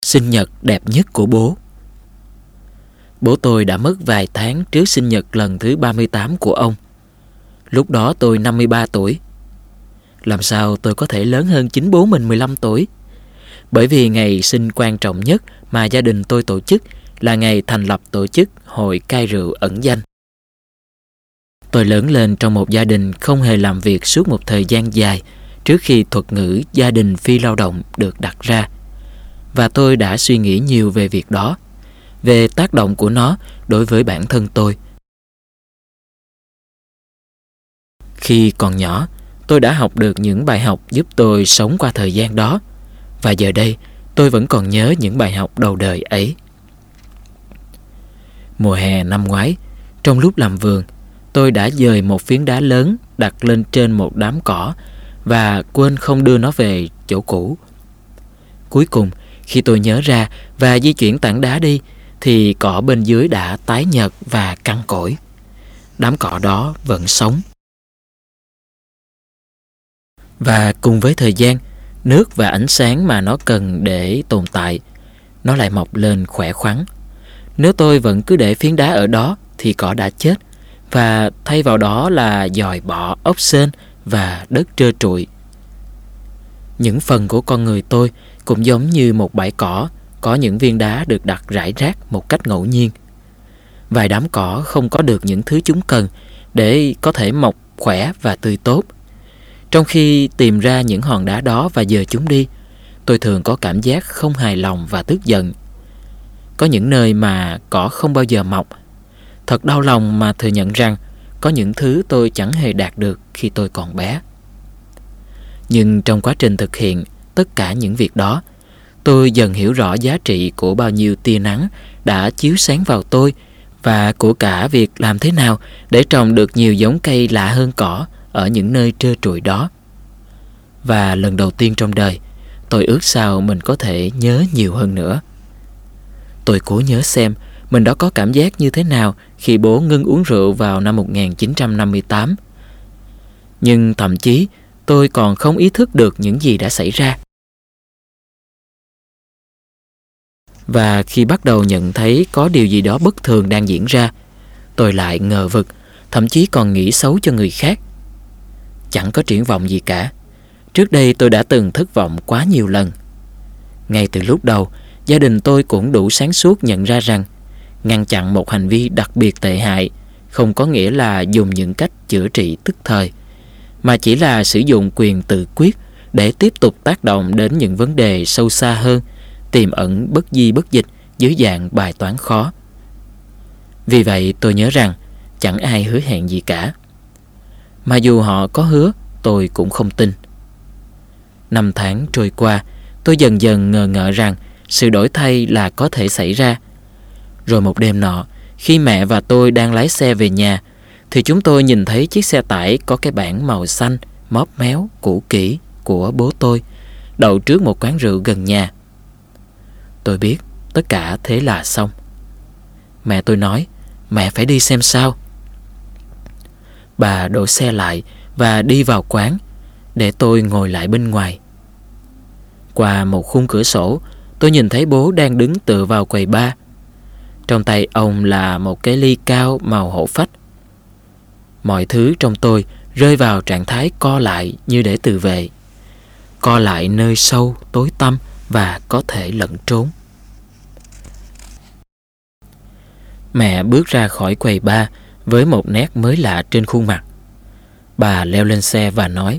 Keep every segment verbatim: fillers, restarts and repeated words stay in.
Sinh nhật đẹp nhất của bố. Bố tôi đã mất vài tháng trước sinh nhật lần thứ ba mươi tám của ông. Lúc đó tôi năm mươi ba tuổi. Làm sao tôi có thể lớn hơn chính bố mình mười lăm tuổi? Bởi vì ngày sinh quan trọng nhất mà gia đình tôi tổ chức là ngày thành lập tổ chức Hội Cai Rượu Ẩn Danh. Tôi lớn lên trong một gia đình không hề làm việc suốt một thời gian dài trước khi thuật ngữ gia đình phi lao động được đặt ra. Và tôi đã suy nghĩ nhiều về việc đó, về tác động của nó đối với bản thân tôi. Khi còn nhỏ, tôi đã học được những bài học giúp tôi sống qua thời gian đó. Và giờ đây, tôi vẫn còn nhớ những bài học đầu đời ấy. Mùa hè năm ngoái, trong lúc làm vườn, tôi đã dời một phiến đá lớn đặt lên trên một đám cỏ và quên không đưa nó về chỗ cũ. Cuối cùng, khi tôi nhớ ra và di chuyển tảng đá đi, thì cỏ bên dưới đã tái nhợt và căng cỗi. Đám cỏ đó vẫn sống. Và cùng với thời gian, nước và ánh sáng mà nó cần để tồn tại, nó lại mọc lên khỏe khoắn. Nếu tôi vẫn cứ để phiến đá ở đó thì cỏ đã chết, và thay vào đó là dòi bọ, ốc sên và đất trơ trụi. Những phần của con người tôi cũng giống như một bãi cỏ, có những viên đá được đặt rải rác một cách ngẫu nhiên. Vài đám cỏ không có được những thứ chúng cần để có thể mọc khỏe và tươi tốt. Trong khi tìm ra những hòn đá đó và dời chúng đi, tôi thường có cảm giác không hài lòng và tức giận. Có những nơi mà cỏ không bao giờ mọc. Thật đau lòng mà thừa nhận rằng có những thứ tôi chẳng hề đạt được khi tôi còn bé. Nhưng trong quá trình thực hiện tất cả những việc đó, tôi dần hiểu rõ giá trị của bao nhiêu tia nắng đã chiếu sáng vào tôi và của cả việc làm thế nào để trồng được nhiều giống cây lạ hơn cỏ ở những nơi trơ trụi đó. Và lần đầu tiên trong đời, tôi ước sao mình có thể nhớ nhiều hơn nữa. Tôi cố nhớ xem mình đã có cảm giác như thế nào khi bố ngưng uống rượu vào năm một nghìn chín trăm năm mươi tám. Nhưng thậm chí tôi còn không ý thức được những gì đã xảy ra. Và khi bắt đầu nhận thấy có điều gì đó bất thường đang diễn ra, tôi lại ngờ vực, thậm chí còn nghĩ xấu cho người khác. Chẳng có triển vọng gì cả. Trước đây tôi đã từng thất vọng quá nhiều lần. Ngay từ lúc đầu, gia đình tôi cũng đủ sáng suốt nhận ra rằng ngăn chặn một hành vi đặc biệt tệ hại không có nghĩa là dùng những cách chữa trị tức thời, mà chỉ là sử dụng quyền tự quyết để tiếp tục tác động đến những vấn đề sâu xa hơn, tiềm ẩn bất di bất dịch dưới dạng bài toán khó. Vì vậy tôi nhớ rằng chẳng ai hứa hẹn gì cả. Mà dù họ có hứa, tôi cũng không tin. Năm tháng trôi qua, tôi dần dần ngờ ngợ rằng sự đổi thay là có thể xảy ra. Rồi một đêm nọ, khi mẹ và tôi đang lái xe về nhà, thì chúng tôi nhìn thấy chiếc xe tải có cái bảng màu xanh, móp méo, cũ kỹ của bố tôi đậu trước một quán rượu gần nhà. Tôi biết tất cả thế là xong. Mẹ tôi nói, mẹ phải đi xem sao. Bà đổ xe lại và đi vào quán, để tôi ngồi lại bên ngoài. Qua một khung cửa sổ, tôi nhìn thấy bố đang đứng tựa vào quầy bar. Trong tay ông là một cái ly cao màu hổ phách. Mọi thứ trong tôi rơi vào trạng thái co lại như để tự vệ. Co lại nơi sâu, tối tăm và có thể lẫn trốn. Mẹ bước ra khỏi quầy bar với một nét mới lạ trên khuôn mặt. Bà leo lên xe và nói: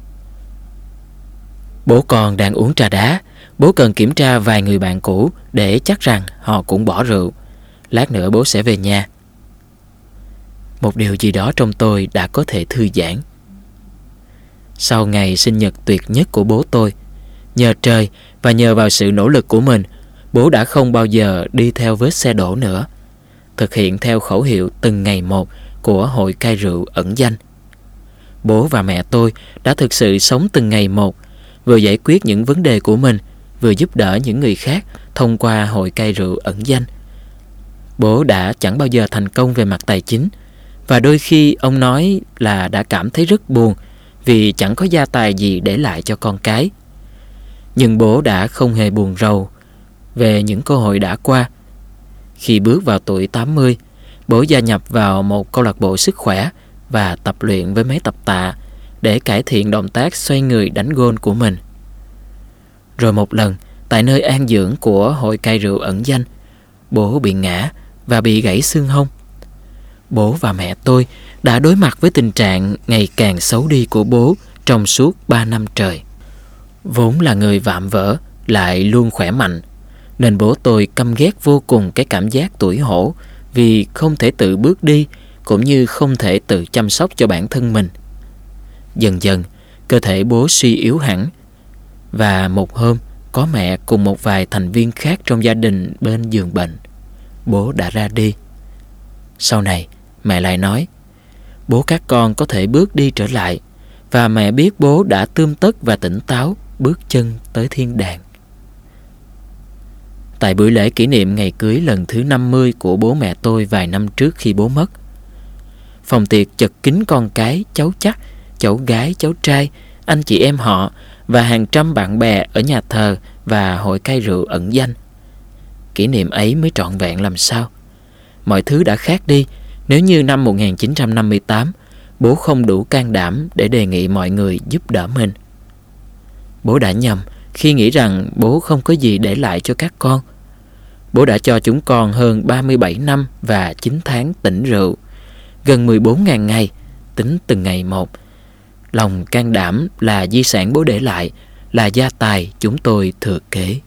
Bố con đang uống trà đá. Bố cần kiểm tra vài người bạn cũ để chắc rằng họ cũng bỏ rượu. Lát nữa bố sẽ về nhà. Một điều gì đó trong tôi đã có thể thư giãn. Sau ngày sinh nhật tuyệt nhất của bố tôi, nhờ trời và nhờ vào sự nỗ lực của mình, bố đã không bao giờ đi theo vết xe đổ nữa, thực hiện theo khẩu hiệu từng ngày một của Hội Cai Rượu Ẩn Danh. Bố và mẹ tôi đã thực sự sống từng ngày một, vừa giải quyết những vấn đề của mình, vừa giúp đỡ những người khác thông qua Hội Cai Rượu Ẩn Danh. Bố đã chẳng bao giờ thành công về mặt tài chính, và đôi khi ông nói là đã cảm thấy rất buồn vì chẳng có gia tài gì để lại cho con cái. Nhưng bố đã không hề buồn rầu về những cơ hội đã qua. Khi bước vào tuổi tám mươi, bố gia nhập vào một câu lạc bộ sức khỏe và tập luyện với máy tập tạ để cải thiện động tác xoay người đánh gôn của mình. Rồi một lần, tại nơi an dưỡng của hội cai rượu ẩn danh, bố bị ngã và bị gãy xương hông. Bố và mẹ tôi đã đối mặt với tình trạng ngày càng xấu đi của bố trong suốt ba năm trời. Vốn là người vạm vỡ, lại luôn khỏe mạnh, nên bố tôi căm ghét vô cùng cái cảm giác tủi hổ vì không thể tự bước đi, cũng như không thể tự chăm sóc cho bản thân mình. Dần dần, cơ thể bố suy yếu hẳn, và một hôm có mẹ cùng một vài thành viên khác trong gia đình bên giường bệnh, bố đã ra đi. Sau này, mẹ lại nói, bố các con có thể bước đi trở lại, và mẹ biết bố đã tươm tất và tỉnh táo bước chân tới thiên đàng. Tại buổi lễ kỷ niệm ngày cưới lần thứ năm mươi của bố mẹ tôi vài năm trước khi bố mất, phòng tiệc chật kín con cái, cháu chắc, cháu gái, cháu trai, anh chị em họ và hàng trăm bạn bè ở nhà thờ và hội cai rượu ẩn danh. Kỷ niệm ấy mới trọn vẹn làm sao. Mọi thứ đã khác đi nếu như năm một nghìn chín trăm năm mươi tám, bố không đủ can đảm để đề nghị mọi người giúp đỡ mình. Bố đã nhầm khi nghĩ rằng bố không có gì để lại cho các con. Bố đã cho chúng con hơn ba mươi bảy năm và chín tháng tỉnh rượu, gần mười bốn nghìn ngày, tính từng ngày một. Lòng can đảm là di sản bố để lại, là gia tài chúng tôi thừa kế.